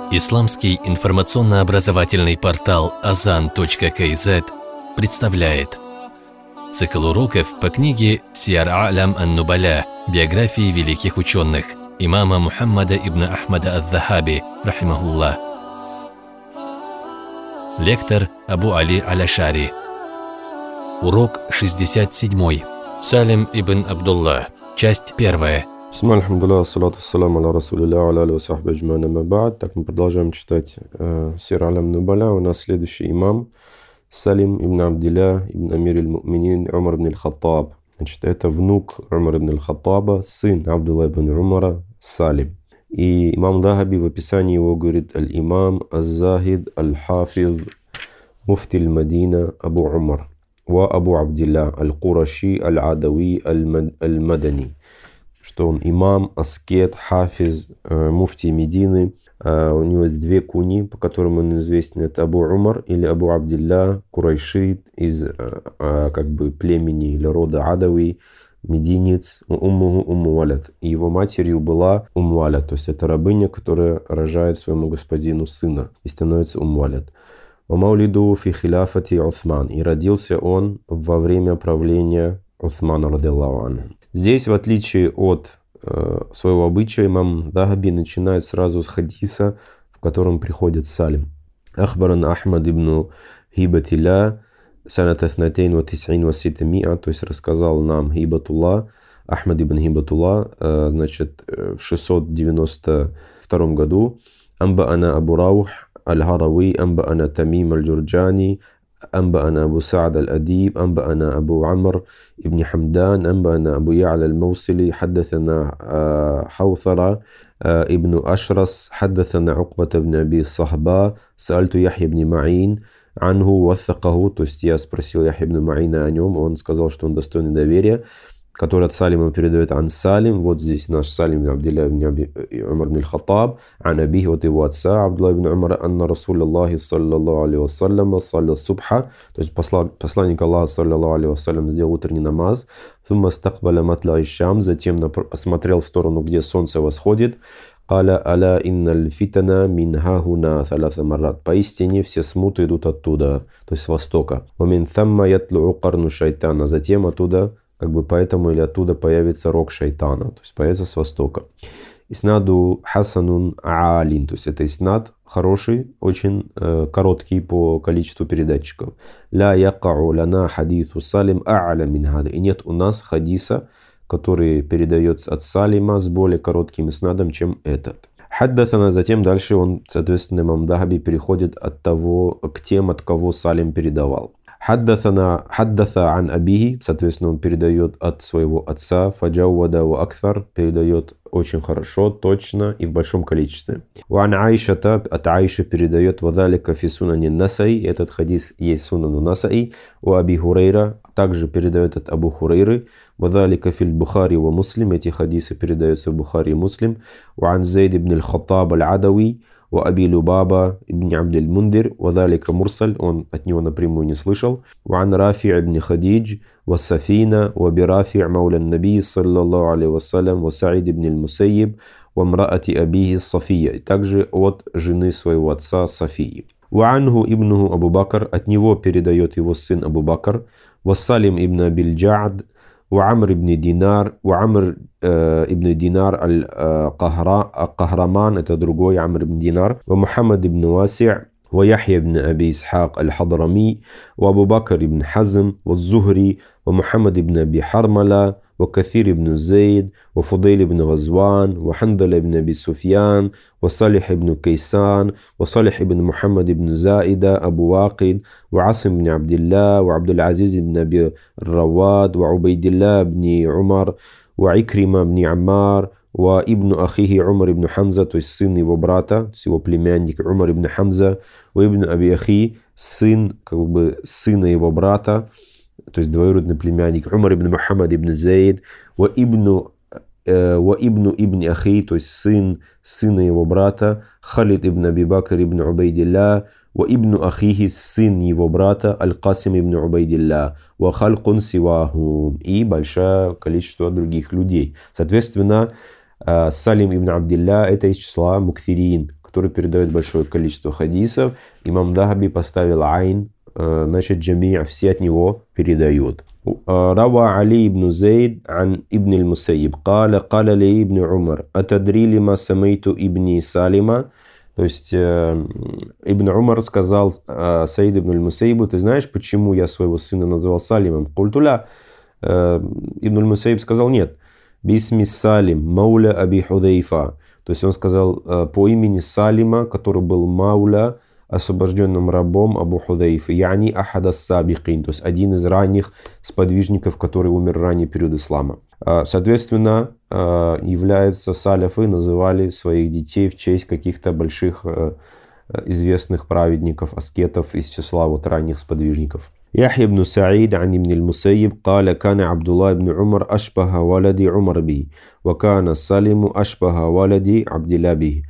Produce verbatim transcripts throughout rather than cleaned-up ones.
Исламский информационно-образовательный портал азан точка кей зет представляет цикл уроков по книге «Сиар А'лям ан-Нубаля. Биографии великих ученых» имама Мухаммада ибн Ахмада ад-Дахаби, рахимахуллах. Лектор Абу Али Аль-Ашари. Урок шестьдесят семь. Салим ибн Абдуллах. Часть первая. Бисмилlah, алхамдулилlah, ассалату ассаламу аля расулилля, аля аля ва сахби аджмаин, амма ба'д. Так, мы продолжаем читать э, Сир А'лям Нубаля. У нас следующий имам Салим ибн Абдилля ибн Амир аль-Му'минин Умар ибн аль-Хаттаб. Значит, это внук Умар ибн аль-Хаттаба, сын Абдулла ибн Умара, Салим. И имам Дахаби в описании его говорит: аль-имам аз-захид аль-хафиз муфти аль-Мадина Абу Умар ва Абу Абдилля аль-Кураши аль-Адави аль-Мадани. Что он имам, аскет, хафиз, э, муфти Медины. Э, у него есть две куни, по которым он известен. Это Абу Умар или Абу Абдилля Курайши из э, э, как бы племени или рода Адави, мединец. Уммуху Умму Валят. И его матерью была Умму Валят. То есть это рабыня, которая рожает своему господину сына и становится Умму Валят. Маулиду фи хиляфати Усман. И родился он во время правления Усмана радиллаху анху. Здесь, в отличие от э, своего обычая, имам Дахаби начинает сразу с хадиса, в котором приходит Салим. Ахбаран Ахмад ибн Хибатилля саната снатейн ва тис'ин ва ситами'a, то есть рассказал нам Хибатулла, Ахмад ибн Хибатулла, э, значит, в шестьсот девяносто втором году. Амба'ана Абу Раух аль-Харави, амба'ана Тамим аль-Джурджани, أنبأنا أبو سعد الأديب، أنبأنا أبو عمرو ابن حمدان، أنبأنا أبو يعلى الموصلي، حدثنا حوثرة ابن أشرس، حدثنا عقبة بن أبي الصهباء، سألت يحيى بن معين عنه وثقه. То есть я спросил Яхья ибн Ма'ина о нем, он сказал, что он достойный доверия, который от Салима передает ан Салим. Вот здесь наш Салим ибн Абдилля ибн Умар ибн аль-Хаттаб, ан абихи, от его отца Абдулла ибн Умара, анна Расулаллахи саллаллаху алейхи вассалям салля субха, то есть посланник Аллаха саллаллаху алейхи вассалям сделал утренний намаз, thumma стакбаля матла иш-шам, затем посмотрел в сторону, где солнце восходит, قال ألا إن الفتن من ها هنا ثلاث مرات. Поистине все смуты идут оттуда, то есть с востока. ومن ثم يطلع قرن الشيطان, затем оттуда, как бы поэтому или оттуда появится рог шайтана, то есть появится с востока. Иснаду хасанун аалин, то есть это иснад хороший, очень э, короткий по количеству передатчиков. Ля якау лана хадису Салим а'ля мин хада. И нет у нас хадиса, который передается от Салима с более коротким иснадом, чем этот. Хаддасана, затем дальше он, соответственно, имам Дахаби переходит от того, к тем, от кого Салим передавал. Хаддасана хаддаса ан абихи, соответственно, он передает от своего отца. Фаджауада ва акthар, передает очень хорошо, точно и в большом количестве. Ван Аишата, от Аиши передает вадалика фи сунани Насаи, этот хадис есть сунану Насаи. У Аби Хурейра, также передает от Абу Хурейры. Вадалика фил Бухари ва Муслим, эти хадисы передаются в Бухари и Муслим. Ван Зейд ибн аль-Хаттаб аль-Адави, у Аби Любаба ибн Абдиль Мундир, вадалика Мурсаль, он от него напрямую не слышал. Ван Рафи ибн Хадидж, ва Сафина, ва Бирафи мауля наби саллаллаху алейхи вассалям, ва Саид ибн аль-Мусайиб, ва мраати абихи София, и также от жены своего отца Софии. Ва анху ибнуху Абу Бакр, от него передает его сын Абу Бакр. Ва Салим ибн Абиль Джаад, وعمر ибн Динар, وعمر ибн Динар аль-Кахраман, это другой Амр ибн Динар, ومحمد ибн Васи'ь, ويحيى ибн Аби Исхак аль-Хадрами, وأبو بكر ибn Хазм, والزهري, ومحمد ибn Аби Хармала, وكثير ибn زيد, وفضيل ибn غزوان, وحنظل ибn Аби Суфьян, وصالح ибn Кайсан, وصالح ибn محمد ибn زائدة, أبو واقد, وعاصم بن عبد الله, وعبد العزيز بن أبي الرواد, وعبيد الله بن عمر, وعكرمة بن عمار, وابن أخيه عمر بن حمزة, то есть сын его брата, то есть его племянник Умар ибн Хамза, وابن أبي أخي, сын, как бы сына его брата, то есть двоюродный племянник Умар ибн Мухаммад ибн Зейд, وابن وابن ибн Ахи, то есть сын сына его брата, Халид ибн Аби Бакр ибн Убайдилля, ва ибн Ахихи, сын его брата, Аль-Касим ибн Убайдилля, ва халкун сивахум, и большое количество других людей. Соответственно, Салим ибн Абдилля — это из числа мукфирин, который передает большое количество хадисов. Имам Дахаби поставил айн, значит, джами', все от него передают. Рава Али ибн Зейд ан ибн аль-Мусайиб. Каля, каля ли ибн Умар. Атадри лима самейту ибни Салима. То есть Ибн Умар сказал Саид ибн аль-Мусайибу: ты знаешь, почему я своего сына называл Салимом? Культуля. Ибн аль-Мусайиб сказал: нет. Бисми Салим, мауля Аби Худейфа. То есть он сказал по имени Салима, который был мауля, освобожденным рабом Абу Худейфа. Яни ахада сабикин, то есть один из ранних сподвижников, который умер в ранний период ислама. Соответственно, является саляфы, называли своих детей в честь каких-то больших известных праведников, аскетов из числа вот ранних сподвижников. يحيى بن سعيد عن ابن المسيب قال كان عبد الله بن عمر أشبه ولد عمر بي وكان سالم أشبه ولد عبد الله به.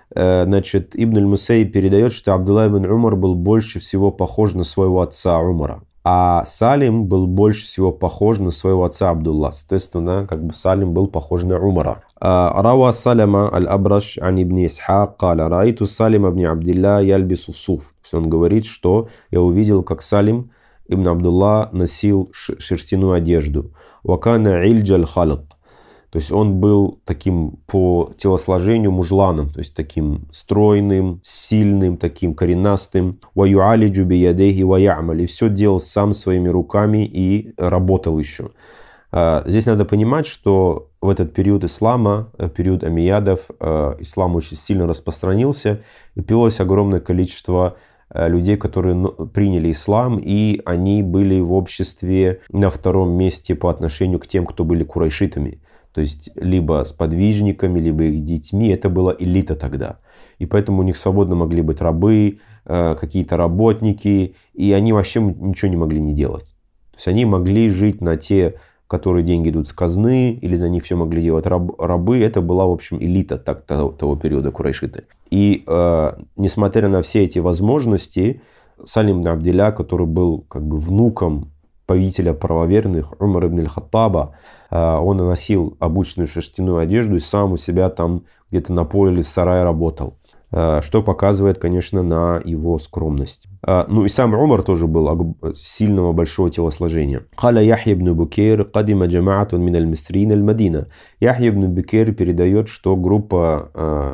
Значит, Ибн аль-Мусайиб передает, что Абдулла ибн Умар был больше всего похож на своего отца Умара, а Салим был больше всего похож на своего отца Абдулла. Соответственно, как бы Салим был похож на Умара. Рава Салама аль-Абраш ан ибн Исхак قال رأيت Салим ибн Абдилла يلبس الصوف. Он говорит, что я увидел, как Салим ибн Абдулла носил шерстяную одежду. Вакана ильджаль халк. То есть он был таким по телосложению мужланом, то есть таким стройным, сильным, таким коренастым. Ваюалиджу биядейхи ваямаль. И все делал сам своими руками и работал еще. Здесь надо понимать, что в этот период ислама, период амиядов, ислам очень сильно распространился и появилось огромное количество людей, которые приняли ислам, и они были в обществе на втором месте по отношению к тем, кто были курайшитами. То есть либо сподвижниками, либо их детьми. Это была элита тогда. И поэтому у них свободно могли быть рабы, какие-то работники, и они вообще ничего не могли не делать. То есть они могли жить на те, которые деньги идут с казны, или за них все могли делать раб, рабы. Это была, в общем, элита так, того, того периода курайшиты. И э, несмотря на все эти возможности, Салим ибн Абдилля, который был как бы внуком правителя правоверных Умар ибн аль-Хаттаба, э, он носил обычную шерстяную одежду и сам у себя там где-то на поле или в сарае работал. Что показывает, конечно, на его скромность. Ну и сам Умар тоже был сильного большого телосложения. Халя Яхья ибн Букейр кадима джамаатун мин аль-Мисрин аль-Мадина. Яхья ибн Букейр передает, что группа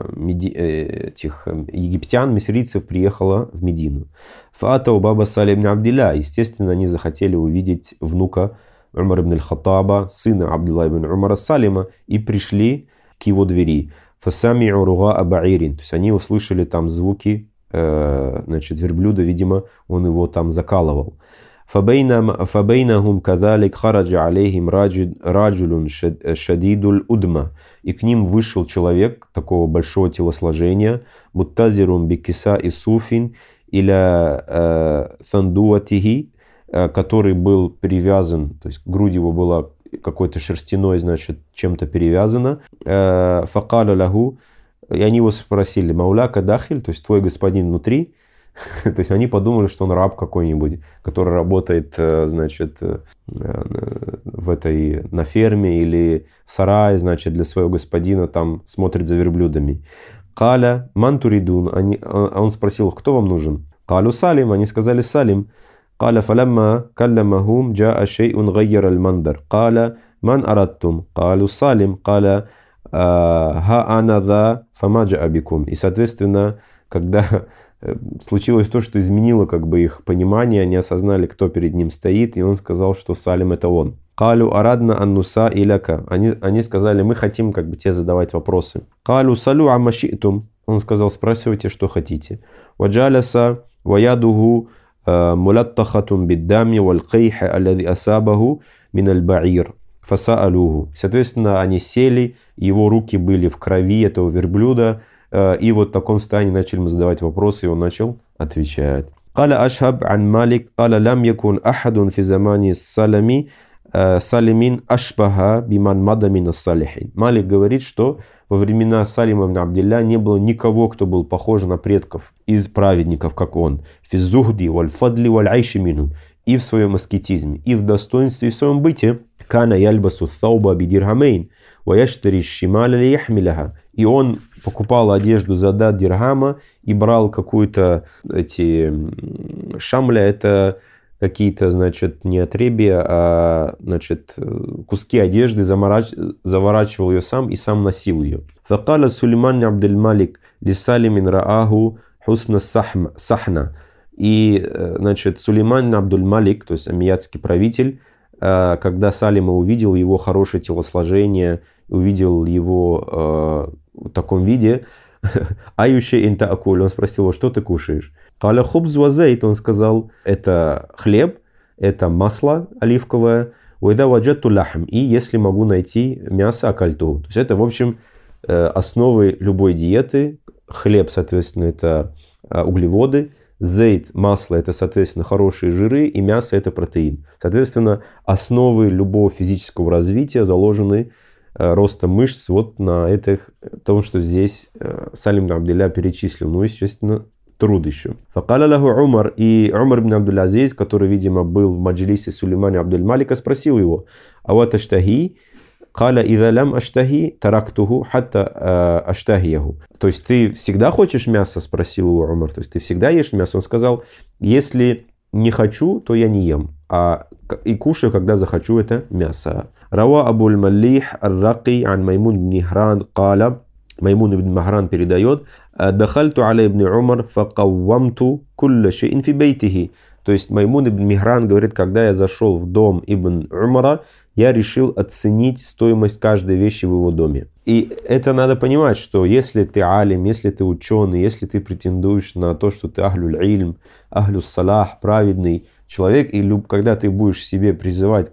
этих египтян, мисрийцев, приехала в Медину. Фата у баба Салим ибн Абдилля. Естественно, они захотели увидеть внука Умар ибн аль-Хаттаба, сына Абдулла ибн Умара Салима, и пришли к его двери. Фасами'у руга абаирин. То есть они услышали там звуки, э, значит, верблюда, видимо, он его там закалывал. Фабейнахум кадалик хараджа алейхим раджулун шадидуль удма. И к ним вышел человек такого большого телосложения, муттазирум бикиса и суфин иля сандуатихи, который был привязан, то есть грудь его была какой-то шерстяной, значит, чем-то перевязано. Факаля лаху. И они его спросили: Мауляка дахиль, то есть твой господин внутри. То есть они подумали, что он раб какой-нибудь, который работает, значит, в этой, на ферме или в сарае, значит, для своего господина там смотрит за верблюдами. Каля мантуридун. Он спросил: кто вам нужен? Калю Салим. Они сказали: Салим. قال فلما كلمهم جاء شيء غير المنظر قال من أردتم قالوا سالم قال ها أنا ذا فما جاء بكم. И соответственно, когда случилось то, что изменило как бы их понимание, они осознали, кто перед ним стоит, и он сказал, что Салим это он. قالوا أردنا أن نسائلك. Они, они сказали: мы хотим как бы тебе задавать вопросы. قالوا سألوا عما شئتم. Он сказал: спрашивайте, что хотите. وجلس ويده мулаттахатун биддами валькейха аллади асабаху миналь баир фасаалуху. Соответственно, они сели, его руки были в крови этого верблюда, и вот в таком состоянии начали ему задавать вопросы, и он начал отвечать. قال أشهب عن مالك قال لم يكن أحد في زمان السلم سالمين أشبه بمن مضى من الصالحين. Малик говорит, что во времена Салима ибн Абдилля не было никого, кто был похож на предков из праведников, как он. Физухди, вальфадли, валяйши мину. И в своем аскетизме, и в достоинстве, и в своем быте. Кана яльбасу thауба бидирхамейн, ваяштари шималя лияхмиляха. и он покупал одежду за дат дирхама и брал какую-то эти шамля, это какие-то, значит, не отребья, а, значит, куски одежды, заморач... заворачивал ее сам и сам носил ее. فقال سليمان عبد الملك لسالم رآه حسن الصحن. И, значит, Сулейман Абдуль-Малик, то есть амиятский правитель, когда Салима увидел его хорошее телосложение, увидел его в таком виде, «Ающе инта акуль», он спросил его, что ты кушаешь? «Каля хубз вазейт», он сказал, это хлеб, это масло оливковое, «Уэда ваджатту лахм», и если могу найти мясо акальту. То есть это, в общем, основы любой диеты. Хлеб, соответственно, это углеводы, зейт, масло, это, соответственно, хорошие жиры, и мясо, это протеин. Соответственно, основы любого физического развития заложены э, ростом мышц вот на этих, том, что здесь э, Салим ибн Абдилля перечислил. Ну, естественно, труд еще. Факаля лаху Умар, и Умар ибн Абдул-Азиз, который, видимо, был в маджлисе Сулеймана Абдуль-Малика, спросил его, «Ават аштахи?» «Каля идha лям аштахи тарактуху хатта аштахияху». То есть ты всегда хочешь мясо? Спросил его Умар. То есть ты всегда ешь мясо? Он сказал, если не хочу, то я не ем. А и кушаю, когда захочу это мясо. Рава Абуль Малих ар-Раки ан Маймун ибн Михран каля. Маймун ибн Михран передает, «Дахальту аля ибн Умар факаввамту кулля шейин фи бейтихи». То есть Маймун ибн Михран говорит, когда я зашел в дом ибн Умара, я решил оценить стоимость каждой вещи в его доме. И это надо понимать, что если ты алим, если ты ученый, если ты претендуешь на то, что ты ахлюль ильм, ахлюс салах, праведный человек, и люб, когда ты будешь себе призывать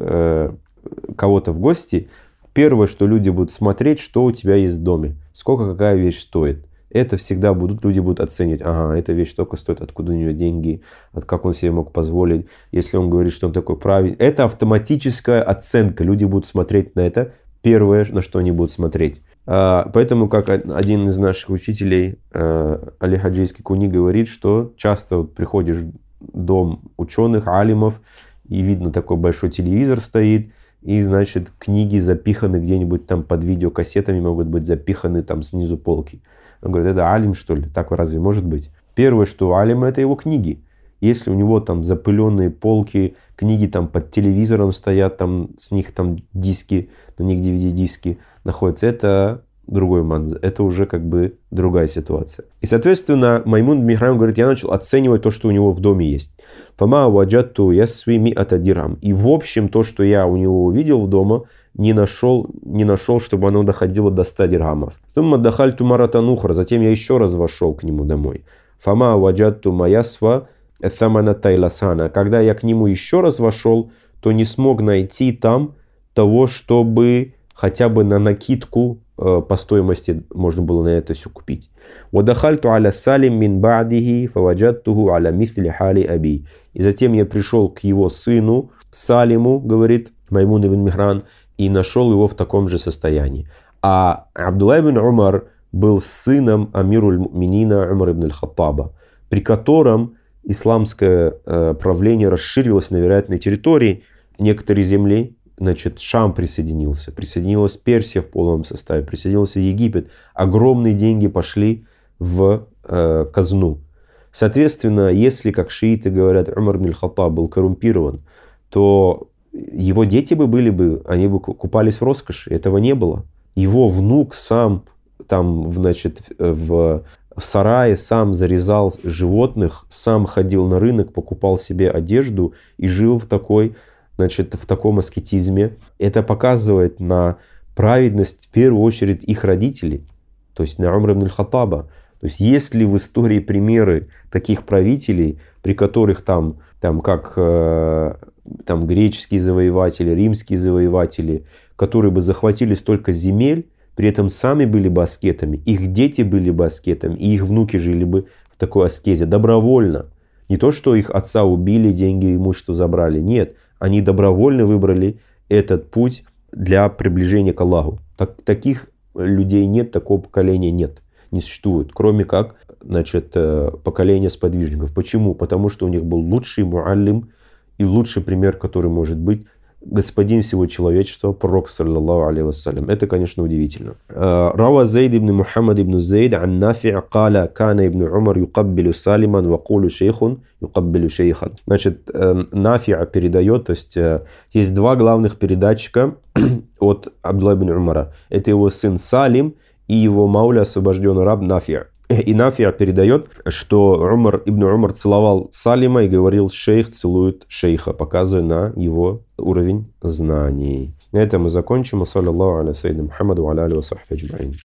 э, кого-то в гости, первое, что люди будут смотреть, что у тебя есть в доме, сколько какая вещь стоит. Это всегда будут, люди будут оценивать, ага, эта вещь столько стоит, откуда у нее деньги, от как он себе мог позволить, если он говорит, что он такой правильный. Это автоматическая оценка, люди будут смотреть на это, первое, на что они будут смотреть. Поэтому, как один из наших учителей, Али Хаджийский Куни, говорит, что часто вот приходишь в дом ученых, алимов, и видно, такой большой телевизор стоит, и, значит, книги запиханы где-нибудь там под видеокассетами, могут быть запиханы там снизу полки. Он говорит, это алим, что ли? Так разве может быть? Первое, что алим, это его книги. Если у него там запыленные полки, книги там под телевизором стоят, там с них там диски, на них ди ви ди-диски находятся, это другой манз. Это уже как бы другая ситуация. И, соответственно, Маймун ибн Михран говорит, я начал оценивать то, что у него в доме есть. Фама ваджатту ясви ми'ата дирхам. И в общем, то, что я у него увидел в доме, не нашел, не нашел, чтобы оно доходило до ста дирхамов. Тумма дахальту маратанухра. Затем я еще раз вошел к нему домой. Фама ваджатту маясва этhamана тайласана. Когда я к нему еще раз вошел, то не смог найти там того, чтобы хотя бы на накидку э, по стоимости можно было на это все купить. Вадахальту аля салим мин ба'дихи фаваджаттуху аля мисли хали аби. И затем я пришел к его сыну Салиму, говорит Маймун ибн Михран, и нашел его в таком же состоянии. А Абдулла ибн Умар был сыном амируль муминина Умар ибн аль-Хаттаба, при котором исламское э, правление расширилось на вероятной территории. Некоторые земли, значит, Шам присоединился, присоединилась Персия в полном составе, присоединился Египет. Огромные деньги пошли в э, казну. Соответственно, если, как шииты говорят, Умар ибн аль-Хаттаб был коррумпирован, то его дети бы были бы, они бы купались в роскоши. Этого не было. Его внук сам там, значит, в, в сарае сам зарезал животных, сам ходил на рынок, покупал себе одежду и жил в такой, значит, в таком аскетизме. Это показывает на праведность в первую очередь их родителей, то есть на Умар ибн аль-Хаттаба. То есть есть ли в истории примеры таких правителей, при которых там, там как э, там, греческие завоеватели, римские завоеватели, которые бы захватили столько земель, при этом сами были бы аскетами, их дети были бы аскетами, и их внуки жили бы в такой аскезе добровольно. Не то, что их отца убили, деньги, имущество забрали. Нет, они добровольно выбрали этот путь для приближения к Аллаху. Так, таких людей нет, такого поколения нет. Не существует, кроме как, значит, поколения сподвижников. Почему? Потому что у них был лучший муаллим и лучший пример, который может быть господин всего человечества, пророк, саллаллаху алейхи вассалям. Это, конечно, удивительно. Рава Зейд ибн Мухаммад ибн Зейд ан Нафи' каля кана ибн Умар юкаббилю салиман вакулю шейхун юкаббилю шейхан. Значит, Нафи' передает, то есть есть два главных передатчика от Абдулла ибн Умара. Это его сын Салим и его мауля, освобожденный раб Нафи'. И Нафи' передает, что Умар, ибн Умар целовал Салима и говорил: шейх целует шейха, показывая на его уровень знаний. На этом мы закончим. Саллаллаху аля саййидина Мухаммаду ва аля алихи ва сахбихи аджмаин.